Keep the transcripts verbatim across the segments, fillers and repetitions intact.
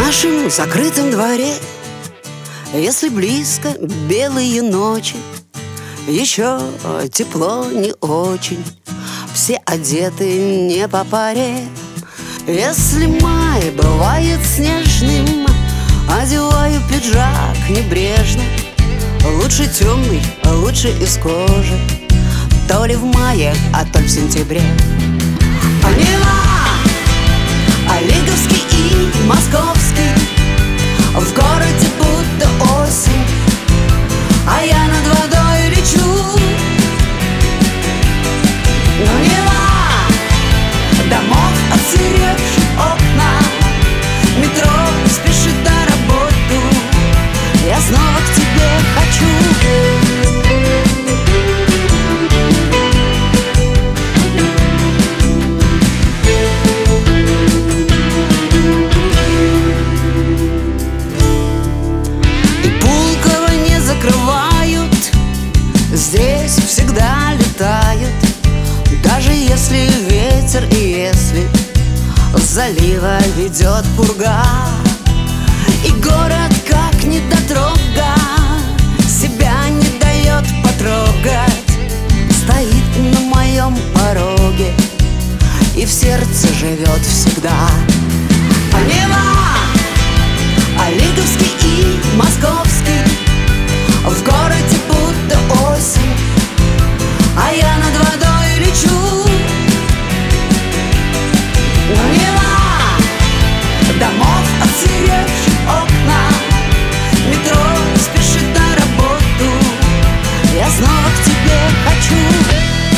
нашем закрытом дворе, если близко белые ночи, еще тепло не очень, все одеты не по паре. Если май бывает снежным, одеваю пиджак небрежно. Лучше темный, лучше из кожи, то ли в мае, а то ли в сентябре. А Нева, а Лиговский и Московский, в городе будто осень, а я над водой лечу. Но Нева, домов отсыревшие окна, метро спешит на работу, я снова к тебе хочу. Здесь всегда летают, даже если ветер и если с залива ведет пурга. И город как недотрога себя не дает потрогать, стоит на моем пороге и в сердце живет всегда. А Нева, а Лиговский и Московский, в городе будто осень, а я над водой лечу. Но Нева, домов отсыревшие окна, метро спешит на работу, я снова к тебе хочу.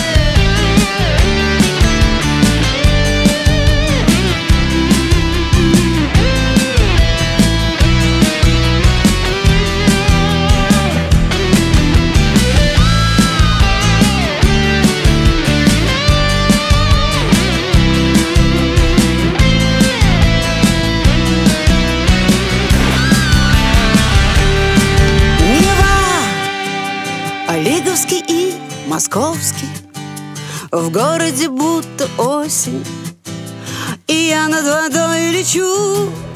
Лиговский и Московский, в городе будто осень, и я над водой лечу.